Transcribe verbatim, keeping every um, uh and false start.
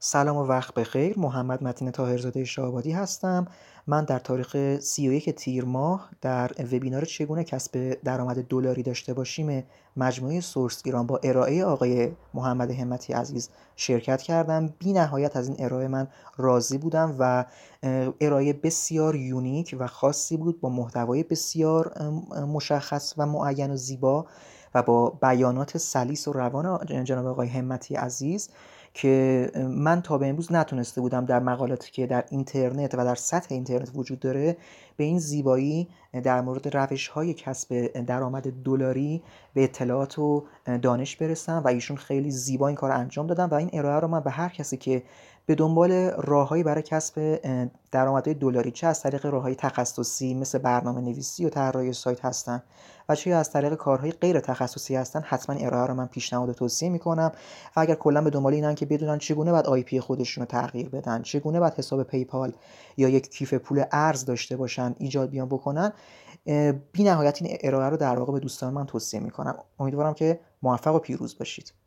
سلام و وقت بخیر. محمد متین طاهرزاده شاهآبادی هستم. من در تاریخ سی و یک تیر ماه در وبینار چگونه کسب درآمد دلاری داشته باشیم مجموعه سورس ایران با ارائه آقای محمد همتی عزیز شرکت کردم. بی نهایت از این ارائه من راضی بودم و ارائه بسیار یونیک و خاصی بود با محتوای بسیار مشخص و معین و زیبا و با بیانات سلیس و روان جناب آقای همتی عزیز که من تا به امروز نتونسته بودم در مقالاتی که در اینترنت و در سطح اینترنت وجود داره به این زیبایی در مورد روش‌های کسب درآمد دلاری به اطلاعات و دانش برسم و ایشون خیلی زیبا این کار رو انجام دادن و این ارائه رو من به هر کسی که به دنبال راههایی برای کسب درآمدهای دلاری، چه از طریق راههای تخصصی مثل برنامه‌نویسی و طراحی سایت هستن و چه از طریق کارهای غیر تخصصی هستن، حتما ارائه رو من پیشنهاد و توصیه میکنم. و اگر کلا به دنبال اینن که بدونن چگونه باید آی پی خودشون رو تغییر بدن، چگونه باید حساب پیپال یا یک کیف پول ارز داشته باشن، ایجاد بیان بکنن، بی نهایت این ارائه رو در واقع به دوستان من توصیه میکنم. امیدوارم که موفق و پیروز باشید.